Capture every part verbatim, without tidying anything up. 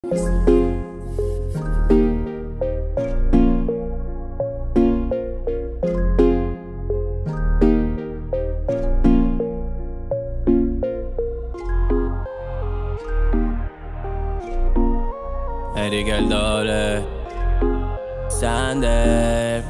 Eric el doble Sander,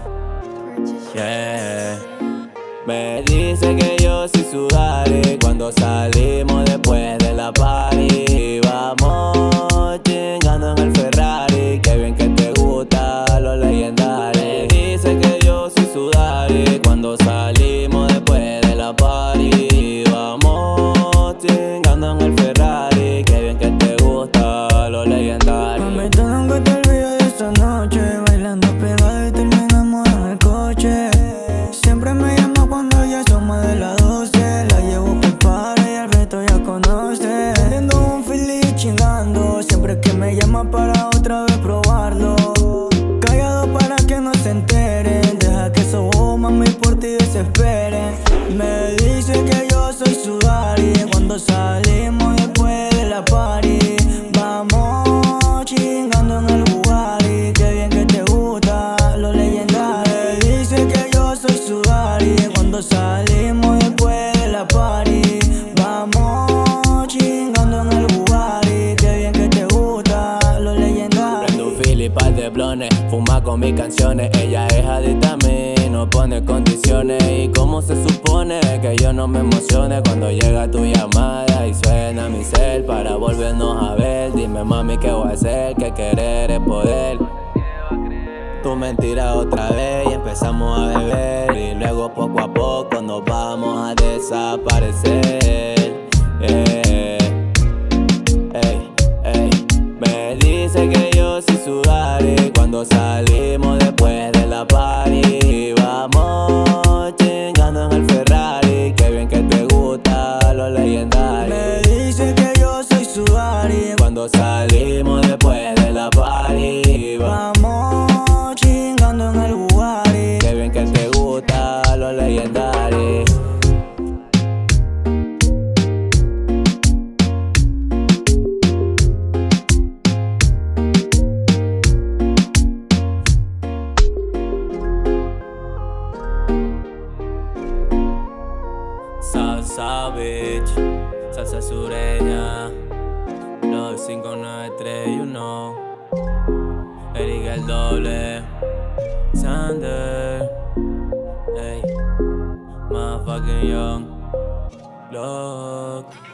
yeah. Me dice que yo soy su daddy cuando salimos después de la party. Vamos chingando en el Ferrari, qué bien que te gusta lo legendario. Me dice que yo soy su daddy cuando salimos después de la party. Vamos chingando en el Ferrari, qué bien que te gusta lo legendario. Mami, tú nunca te olvidas de esta noche, bailando pegado y terminamos en el coche. Siempre me llama cuando ya son más de las doce. La llevo por par y al resto ya conoce. Teniendo un feliz chingando, siempre que me llama para otra vez probarlo. Callado para que no se enteren, deja que esos ojos, mami, por ti desesperen. Me dice que yo soy su daddy cuando salimos después de la party. Vamos chingando en el Bugatti, qué bien que te gusta lo legendario. Me dice que yo soy su daddy cuando salimos después de la party. Vamos chingando en el Bugatti, qué bien que te gusta lo legendario. Prendo un fili, par de blones, fuma con mis canciones. Ella es adicta a mí, no pone condiciones. Y cómo se supone que yo no me emocione cuando llega tu llamada y suena mi cel para volvernos a ver. Dime, mami, ¿qué voy a hacer? Que querer es poder. Tu mentira otra vez y empezamos a beber, y luego poco a poco nos vamos a desaparecer. eh, ey, ey. Me dice que yo soy su daddy cuando salimos después de la party. Vamos chingando en el Ferrari, qué bien que te gusta lo legendario. Me dice que yo soy su daddy Cuando salimos después de la party. vamos chingando en el Bugatti, Qué bien que te gusta lo legendario. Salsa bitch, salsa sureña, nueve cinco nueve tres, you know. Eric el doble Sander, ey, motherfucking young, look.